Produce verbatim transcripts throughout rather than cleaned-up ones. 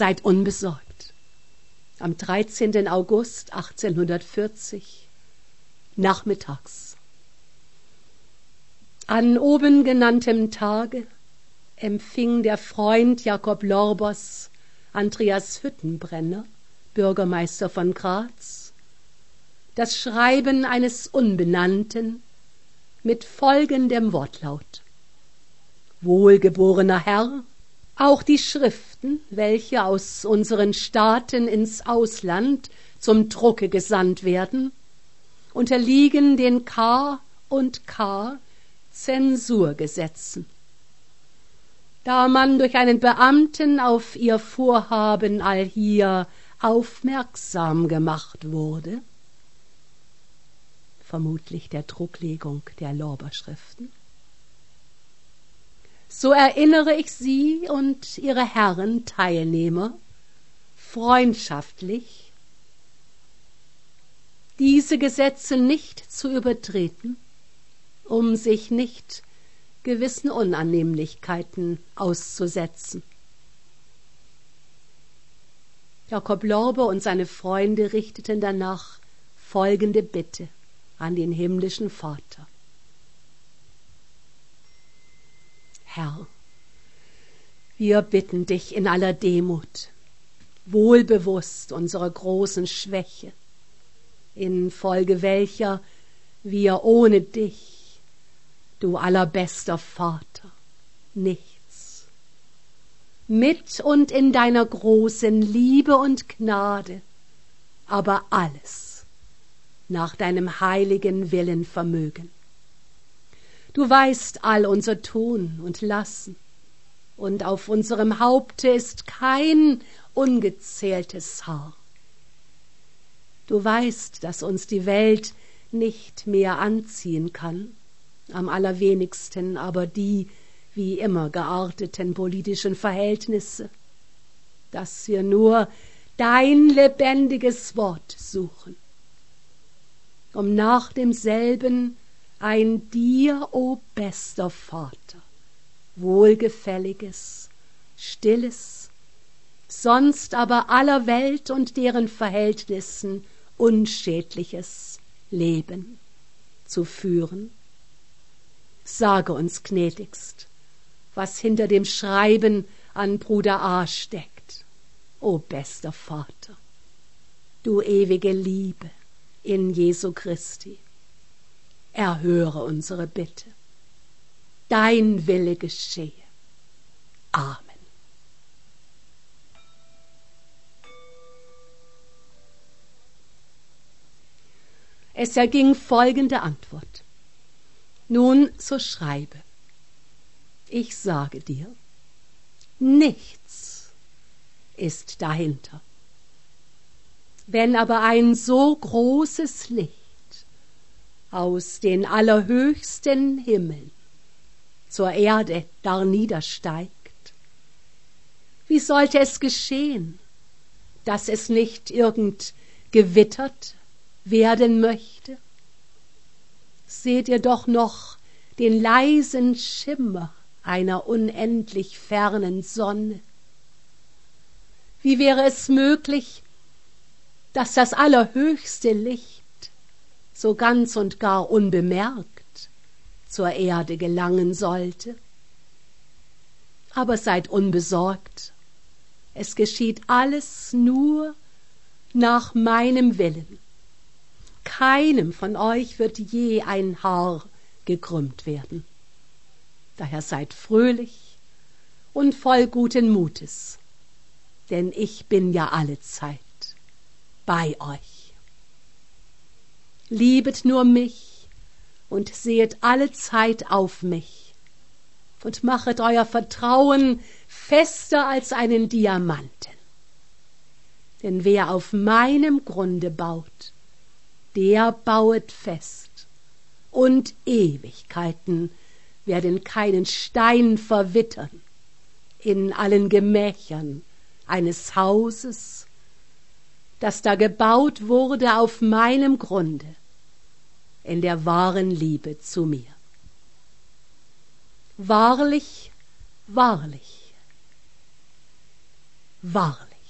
Seid unbesorgt. Am dreizehnten August achtzehnhundertvierzig, nachmittags. An oben genanntem Tage empfing der Freund Jakob Lorbers Andreas Hüttenbrenner, Bürgermeister von Graz, das Schreiben eines Unbenannten mit folgendem Wortlaut: Wohlgeborener Herr, auch die Schriften, welche aus unseren Staaten ins Ausland zum Drucke gesandt werden, unterliegen den K und K Zensurgesetzen. Da man durch einen Beamten auf ihr Vorhaben allhier aufmerksam gemacht wurde, vermutlich der Drucklegung der Lorber-Schriften, so erinnere ich Sie und Ihre Herren Teilnehmer freundschaftlich, diese Gesetze nicht zu übertreten, um sich nicht gewissen Unannehmlichkeiten auszusetzen. Jakob Lorber und seine Freunde richteten danach folgende Bitte an den himmlischen Vater: Herr, wir bitten dich in aller Demut, wohlbewusst unserer großen Schwäche, infolge welcher wir ohne dich, du allerbester Vater, nichts, mit und in deiner großen Liebe und Gnade, aber alles nach deinem heiligen Willen vermögen. Du weißt all unser Tun und Lassen, und auf unserem Haupte ist kein ungezähltes Haar. Du weißt, dass uns die Welt nicht mehr anziehen kann, am allerwenigsten aber die wie immer gearteten politischen Verhältnisse, dass wir nur dein lebendiges Wort suchen, um nach demselben ein dir, o bester Vater, wohlgefälliges, stilles, sonst aber aller Welt und deren Verhältnissen unschädliches Leben zu führen. Sage uns gnädigst, was hinter dem Schreiben an Bruder A. steckt, o bester Vater, du ewige Liebe in Jesu Christi. Erhöre unsere Bitte. Dein Wille geschehe. Amen. Es erging folgende Antwort: Nun, so schreibe. Ich sage dir, nichts ist dahinter. Wenn aber ein so großes Licht aus den allerhöchsten Himmeln zur Erde darniedersteigt, wie sollte es geschehen, dass es nicht irgend gewittert werden möchte? Seht ihr doch noch den leisen Schimmer einer unendlich fernen Sonne? Wie wäre es möglich, dass das allerhöchste Licht so ganz und gar unbemerkt zur Erde gelangen sollte? Aber seid unbesorgt, es geschieht alles nur nach meinem Willen. Keinem von euch wird je ein Haar gekrümmt werden. Daher seid fröhlich und voll guten Mutes, denn ich bin ja allezeit bei euch. Liebet nur mich und sehet allezeit auf mich und machet euer Vertrauen fester als einen Diamanten. Denn wer auf meinem Grunde baut, der bauet fest, und Ewigkeiten werden keinen Stein verwittern in allen Gemächern eines Hauses, das da gebaut wurde auf meinem Grunde, in der wahren Liebe zu mir. Wahrlich, wahrlich, wahrlich.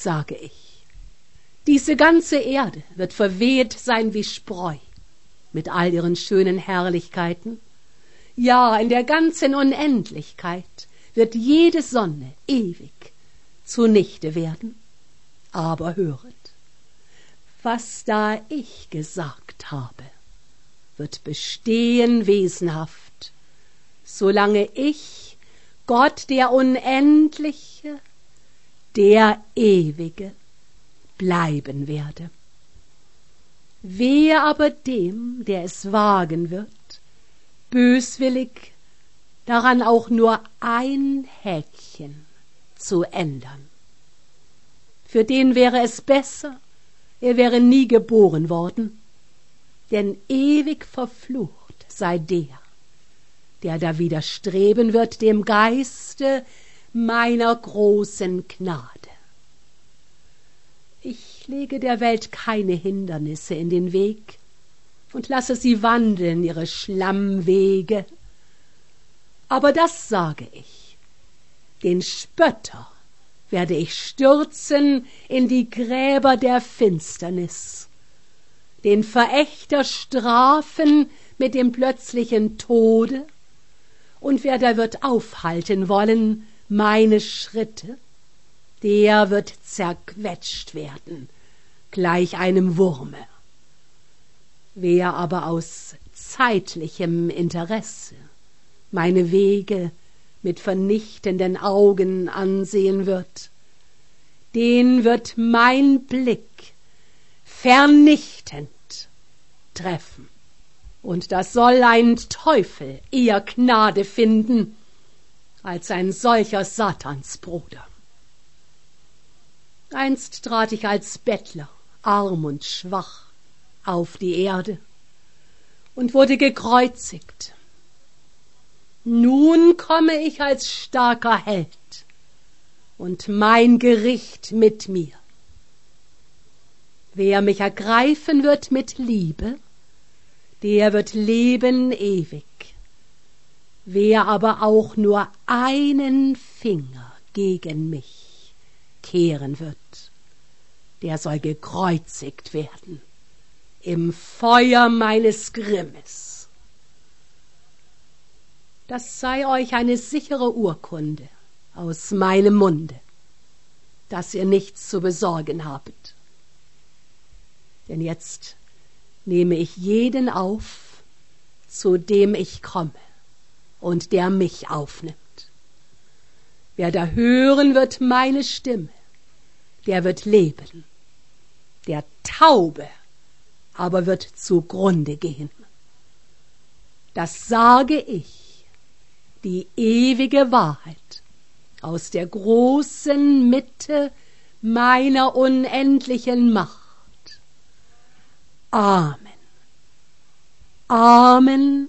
sage ich. Diese ganze Erde wird verweht sein wie Spreu, mit all ihren schönen Herrlichkeiten. Ja, in der ganzen Unendlichkeit wird jede Sonne ewig zunichte werden. Aber höret, was da ich gesagt habe, wird bestehen wesenhaft, solange ich, Gott der Unendliche, der Ewige, bleiben werde. Wehe aber dem, der es wagen wird, böswillig daran auch nur ein Häkchen zu ändern. Für den wäre es besser, er wäre nie geboren worden, denn ewig verflucht sei der, der da widerstreben wird dem Geiste meiner großen Gnade. Ich lege der Welt keine Hindernisse in den Weg und lasse sie wandeln ihre Schlammwege. Aber das sage ich, den Spötter werde ich stürzen in die Gräber der Finsternis, den Verächter strafen mit dem plötzlichen Tode, und wer da wird aufhalten wollen meine Schritte, der wird zerquetscht werden, gleich einem Wurme. Wer aber aus zeitlichem Interesse meine Wege mit vernichtenden Augen ansehen wird, den wird mein Blick vernichtend treffen. Und das soll ein Teufel eher Gnade finden, als ein solcher Satansbruder. Einst trat ich als Bettler, arm und schwach, auf die Erde und wurde gekreuzigt. Nun komme ich als starker Held und mein Gericht mit mir. Wer mich ergreifen wird mit Liebe, der wird leben ewig. Wer aber auch nur einen Finger gegen mich kehren wird, der soll gekreuzigt werden im Feuer meines Grimmes. Das sei euch eine sichere Urkunde aus meinem Munde, dass ihr nichts zu besorgen habt. Denn jetzt nehme ich jeden auf, zu dem ich komme und der mich aufnimmt. Wer da hören wird meine Stimme, der wird leben. Der Taube aber wird zugrunde gehen. Das sage ich, die ewige Wahrheit, aus der großen Mitte meiner unendlichen Macht. Amen. Amen.